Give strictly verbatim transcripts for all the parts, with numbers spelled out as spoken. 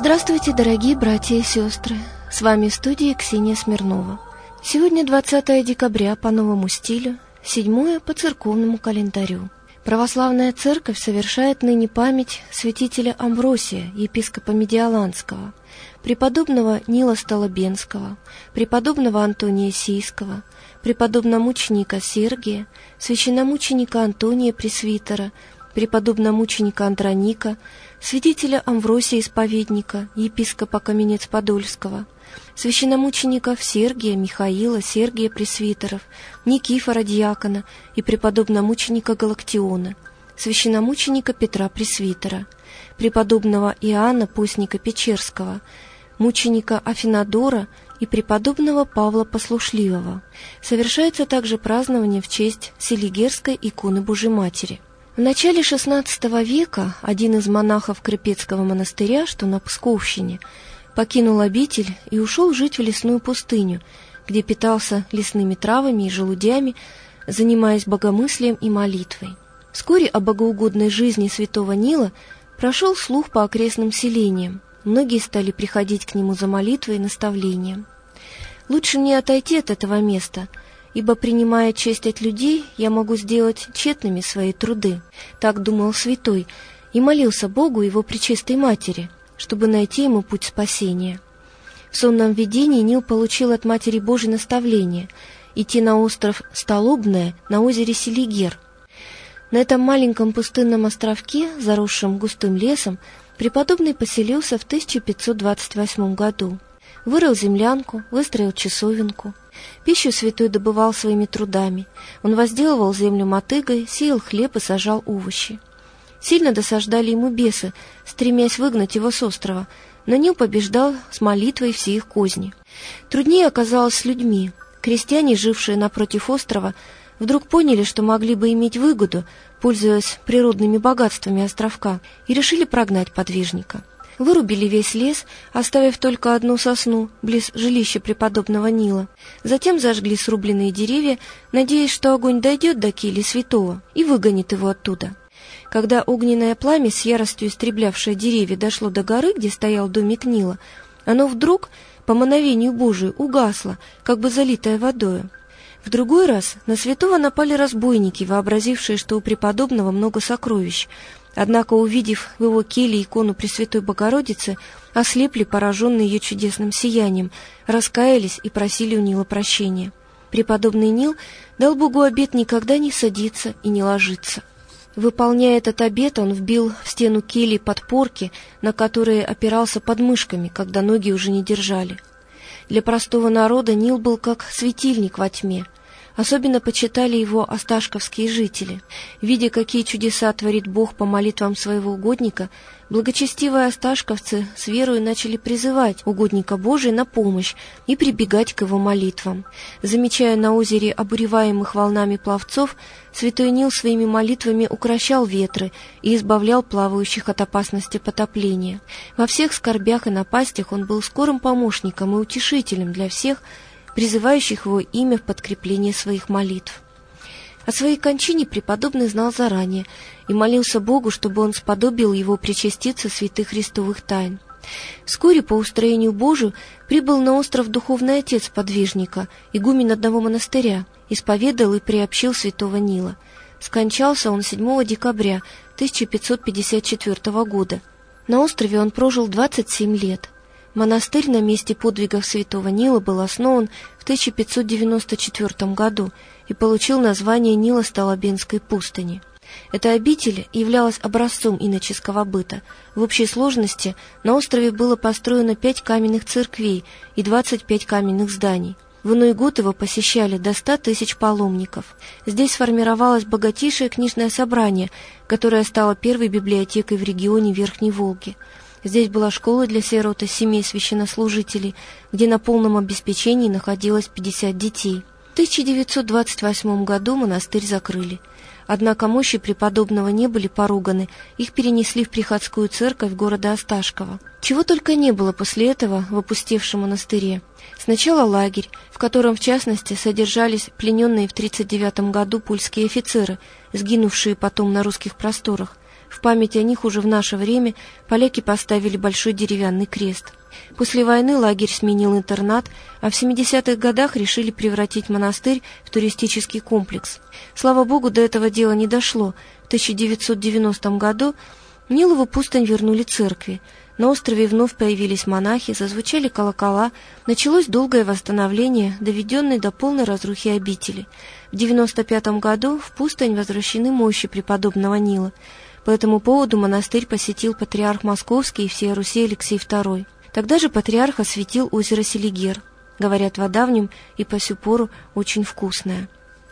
Здравствуйте, дорогие братья и сестры! С вами в студии Ксения Смирнова. Сегодня двадцатое декабря по новому стилю, седьмое по церковному календарю. Православная церковь совершает ныне память святителя Амвросия, епископа Медиаланского, преподобного Нила Столобенского, преподобного Антония Сийского, преподобномученика Сергия, священномученика Антония Пресвитера, преподобномученика Андроника, святителя Амвросия Исповедника, епископа Каменец-Подольского, священномучеников Сергия, Михаила, Сергия Пресвитеров, Никифора Диакона и преподобномученика Галактиона, священномученика Петра Пресвитера, преподобного Иоанна Постника Печерского, мученика Афинадора и преподобного Павла Послушливого. Совершается также празднование в честь Селигерской иконы Божьей Матери. В начале шестнадцатого века один из монахов Крепецкого монастыря, что на Псковщине, покинул обитель и ушел жить в лесную пустыню, где питался лесными травами и желудями, занимаясь богомыслием и молитвой. Вскоре о богоугодной жизни святого Нила прошел слух по окрестным селениям. Многие стали приходить к нему за молитвой и наставлением. «Лучше мне отойти от этого места, ибо, принимая честь от людей, я могу сделать тщетными свои труды», — так думал святой, и молился Богу его пречистой матери, чтобы найти ему путь спасения. В сонном видении Нил получил от Матери Божьей наставление идти на остров Столобное на озере Селигер. На этом маленьком пустынном островке, заросшем густым лесом, преподобный поселился в тысяча пятьсот двадцать восьмом году. Вырыл землянку, выстроил часовенку. Пищу святой добывал своими трудами. Он возделывал землю мотыгой, сеял хлеб и сажал овощи. Сильно досаждали ему бесы, стремясь выгнать его с острова, но Нил побеждал с молитвой все их козни. Труднее оказалось с людьми. Крестьяне, жившие напротив острова, вдруг поняли, что могли бы иметь выгоду, пользуясь природными богатствами островка, и решили прогнать подвижника. Вырубили весь лес, оставив только одну сосну близ жилища преподобного Нила. Затем зажгли срубленные деревья, надеясь, что огонь дойдет до кельи святого и выгонит его оттуда. Когда огненное пламя, с яростью истреблявшее деревья, дошло до горы, где стоял домик Нила, оно вдруг, по мановению Божию, угасло, как бы залитое водою. В другой раз на святого напали разбойники, вообразившие, что у преподобного много сокровищ. Однако, увидев в его келье икону Пресвятой Богородицы, ослепли, пораженные ее чудесным сиянием, раскаялись и просили у Нила прощения. Преподобный Нил дал Богу обет никогда не садиться и не ложиться. Выполняя этот обет, он вбил в стену кельи подпорки, на которые опирался подмышками, когда ноги уже не держали. Для простого народа Нил был как светильник во тьме. Особенно почитали его осташковские жители. Видя, какие чудеса творит Бог по молитвам своего угодника, благочестивые осташковцы с верою начали призывать угодника Божия на помощь и прибегать к его молитвам. Замечая на озере обуреваемых волнами пловцов, святой Нил своими молитвами укрощал ветры и избавлял плавающих от опасности потопления. Во всех скорбях и напастях он был скорым помощником и утешителем для всех, призывающих его имя в подкрепление своих молитв. О своей кончине преподобный знал заранее и молился Богу, чтобы он сподобил его причаститься святых христовых тайн. Вскоре по устроению Божию прибыл на остров духовный отец подвижника, игумен одного монастыря, исповедал и приобщил святого Нила. Скончался он седьмого декабря тысяча пятьсот пятьдесят четвёртого года. На острове он прожил двадцать семь лет. Монастырь на месте подвигов святого Нила был основан в тысяча пятьсот девяносто четвёртом году и получил название Нило-Столобенской пустыни. Эта обитель являлась образцом иноческого быта. В общей сложности на острове было построено пять каменных церквей и двадцать пять каменных зданий. В иной год его посещали до ста тысяч паломников. Здесь сформировалось богатейшее книжное собрание, которое стало первой библиотекой в регионе Верхней Волги. Здесь была школа для сирот из семей священнослужителей, где на полном обеспечении находилось пятьдесят детей. В тысяча девятьсот двадцать восьмом году монастырь закрыли. Однако мощи преподобного не были поруганы, их перенесли в приходскую церковь города Осташкова. Чего только не было после этого в опустевшем монастыре. Сначала лагерь, в котором в частности содержались плененные в тридцать девятом году польские офицеры, сгинувшие потом на русских просторах. В память о них уже в наше время поляки поставили большой деревянный крест. После войны лагерь сменил интернат, а в семидесятых годах решили превратить монастырь в туристический комплекс. Слава богу, до этого дела не дошло. В тысяча девятьсот девяностом году Нилову пустынь вернули церкви. На острове вновь появились монахи, зазвучали колокола, началось долгое восстановление, доведенной до полной разрухи обители. В девяносто пятом году в пустынь возвращены мощи преподобного Нила. По этому поводу монастырь посетил патриарх Московский и всея Руси Алексей второй. Тогда же патриарх осветил озеро Селигер. Говорят, вода в нем и по сю пору очень вкусная.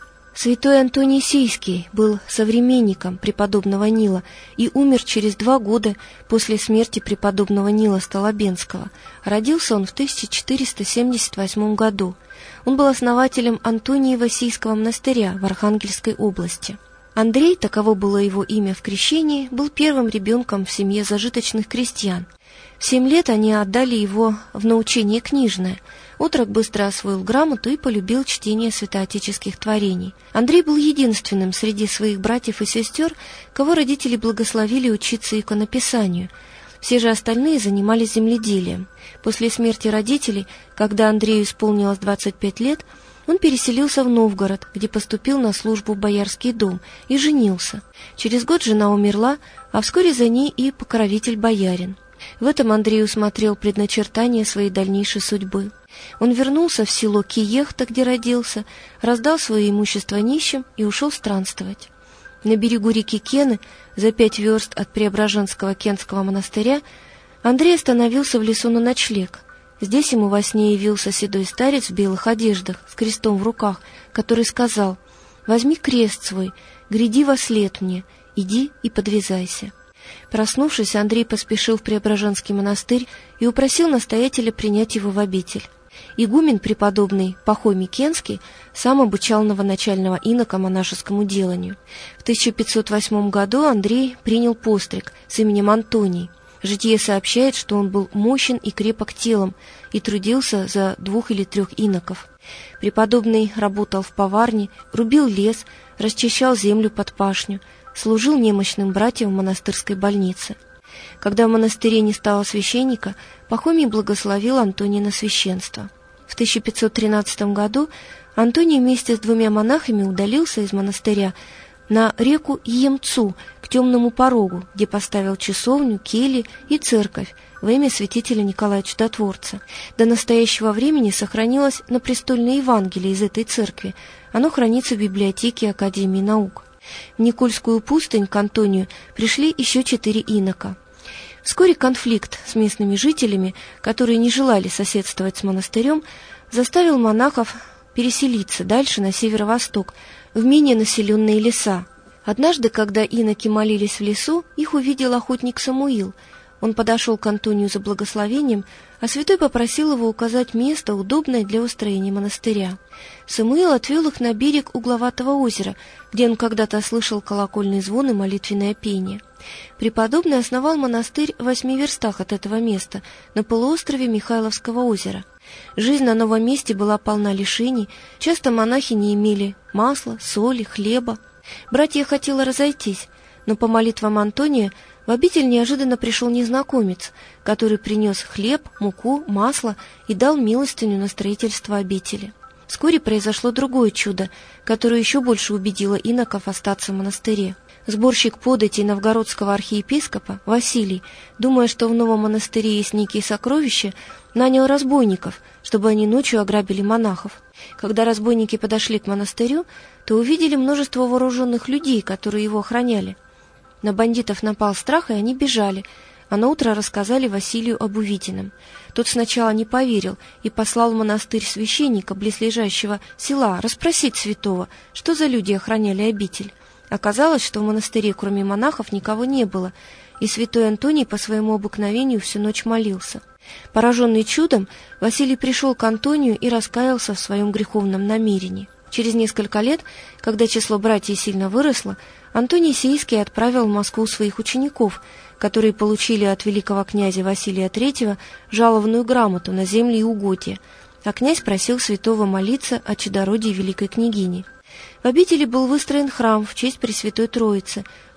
Святой Антоний Сийский был современником преподобного Нила и умер через два года после смерти преподобного Нила Столобенского. Родился он в тысяча четыреста семьдесят восьмом году. Он был основателем Антониева-Сийского монастыря в Архангельской области. Андрей, таково было его имя в крещении, был первым ребенком в семье зажиточных крестьян. В семь лет они отдали его в научение книжное. Отрок быстро освоил грамоту и полюбил чтение святоотеческих творений. Андрей был единственным среди своих братьев и сестер, кого родители благословили учиться иконописанию. Все же остальные занимались земледелием. После смерти родителей, когда Андрею исполнилось двадцать пять лет, он переселился в Новгород, где поступил на службу в Боярский дом и женился. Через год жена умерла, а вскоре за ней и покровитель-боярин. В этом Андрей усмотрел предначертание своей дальнейшей судьбы. Он вернулся в село Киехта, где родился, раздал свое имущество нищим и ушел странствовать. На берегу реки Кены, за пять верст от Преображенского Кенского монастыря, Андрей остановился в лесу на ночлег. Здесь ему во сне явился седой старец в белых одеждах, с крестом в руках, который сказал: «Возьми крест свой, гряди во след мне, иди и подвязайся». Проснувшись, Андрей поспешил в Преображенский монастырь и упросил настоятеля принять его в обитель. Игумен преподобный Пахомий Кенский сам обучал новоначального инока монашескому деланию. В тысяча пятьсот восьмом году Андрей принял постриг с именем Антоний. Житие сообщает, что он был мощен и крепок телом и трудился за двух или трех иноков. Преподобный работал в поварне, рубил лес, расчищал землю под пашню, служил немощным братьям в монастырской больнице. Когда в монастыре не стало священника, Пахомий благословил Антония на священство. В тысяча пятьсот тринадцатом году Антоний вместе с двумя монахами удалился из монастыря на реку Иемцу к темному порогу, где поставил часовню, кельи и церковь во имя святителя Николая Чудотворца. До настоящего времени сохранилось напрестольное Евангелие из этой церкви. Оно хранится в библиотеке Академии наук. В Никольскую пустынь к Антонию пришли еще четыре инока. Вскоре конфликт с местными жителями, которые не желали соседствовать с монастырем, заставил монахов переселиться дальше на северо-восток, в менее населенные леса. Однажды, когда иноки молились в лесу, их увидел охотник Самуил. Он подошел к Антонию за благословением, а святой попросил его указать место, удобное для устроения монастыря. Самуил отвел их на берег угловатого озера, где он когда-то слышал колокольный звон и молитвенное пение. Преподобный основал монастырь в восьми верстах от этого места, на полуострове Михайловского озера. Жизнь на новом месте была полна лишений, часто монахи не имели масла, соли, хлеба. Братья хотели разойтись, но по молитвам Антония в обитель неожиданно пришел незнакомец, который принес хлеб, муку, масло и дал милостыню на строительство обители. Вскоре произошло другое чудо, которое еще больше убедило иноков остаться в монастыре. Сборщик податей новгородского архиепископа Василий, думая, что в новом монастыре есть некие сокровища, нанял разбойников, чтобы они ночью ограбили монахов. Когда разбойники подошли к монастырю, то увидели множество вооруженных людей, которые его охраняли. На бандитов напал страх, и они бежали, а наутро рассказали Василию об увиденном. Тот сначала не поверил и послал в монастырь священника близлежащего села расспросить святого, что за люди охраняли обитель. Оказалось, что в монастыре кроме монахов никого не было, и святой Антоний по своему обыкновению всю ночь молился. Пораженный чудом, Василий пришел к Антонию и раскаялся в своем греховном намерении. Через несколько лет, когда число братьев сильно выросло, Антоний Сийский отправил в Москву своих учеников, которые получили от великого князя Василия Третьего жалованную грамоту на земли и угодья, а князь просил святого молиться о чадородии великой княгини. В обители был выстроен храм в честь Пресвятой Троицы,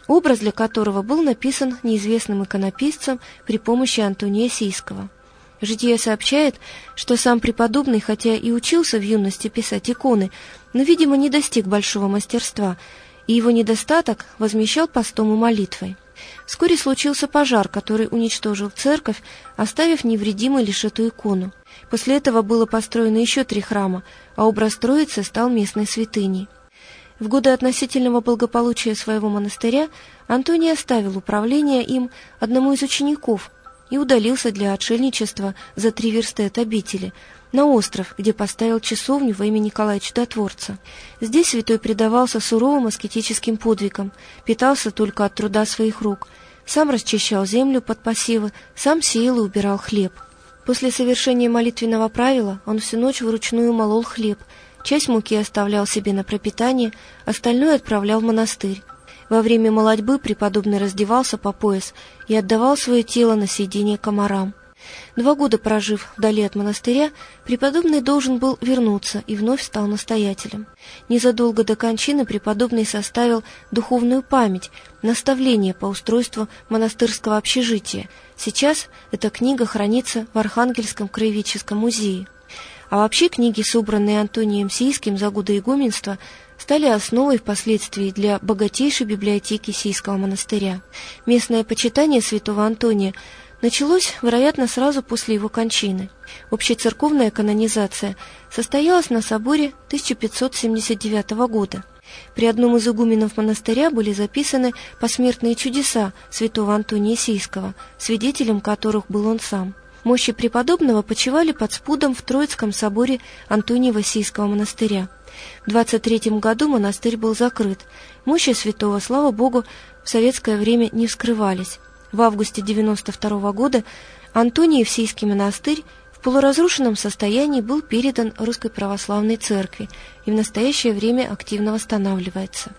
образ для которого был написан неизвестным иконописцем при помощи Антония Сийского. Житие сообщает, что сам преподобный, хотя и учился в юности писать иконы, но, видимо, не достиг большого мастерства, и его недостаток возмещал постом и молитвой. Вскоре случился пожар, который уничтожил церковь, оставив невредимой лишь эту икону. После этого было построено еще три храма, а образ Троицы стал местной святыней. В годы относительного благополучия своего монастыря Антоний оставил управление им одному из учеников и удалился для отшельничества за три версты от обители, на остров, где поставил часовню во имя Николая Чудотворца. Здесь святой предавался суровым аскетическим подвигам, питался только от труда своих рук, сам расчищал землю под посевы, сам сеял и убирал хлеб. После совершения молитвенного правила он всю ночь вручную молол хлеб, часть муки оставлял себе на пропитание, остальное отправлял в монастырь. Во время молотьбы преподобный раздевался по пояс и отдавал свое тело на съедение комарам. Два года прожив вдали от монастыря, преподобный должен был вернуться и вновь стал настоятелем. Незадолго до кончины преподобный составил духовную память, наставление по устройству монастырского общежития. Сейчас эта книга хранится в Архангельском краеведческом музее. А вообще книги, собранные Антонием Сийским за годы игуменства, стали основой впоследствии для богатейшей библиотеки Сийского монастыря. Местное почитание святого Антония началось, вероятно, сразу после его кончины. Общецерковная канонизация состоялась на соборе тысяча пятьсот семьдесят девятого года. При одном из игуменов монастыря были записаны посмертные чудеса святого Антония Сийского, свидетелем которых был он сам. Мощи преподобного почивали под спудом в Троицком соборе Антониева Сийского монастыря. В двадцать третьем году монастырь был закрыт. Мощи святого, слава Богу, в советское время не вскрывались. В августе девяносто второго года Антониев Сийский монастырь в полуразрушенном состоянии был передан Русской Православной Церкви и в настоящее время активно восстанавливается.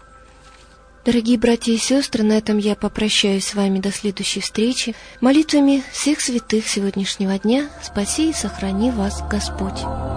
Дорогие братья и сестры, на этом я попрощаюсь с вами до следующей встречи. Молитвами всех святых сегодняшнего дня спаси и сохрани вас Господь.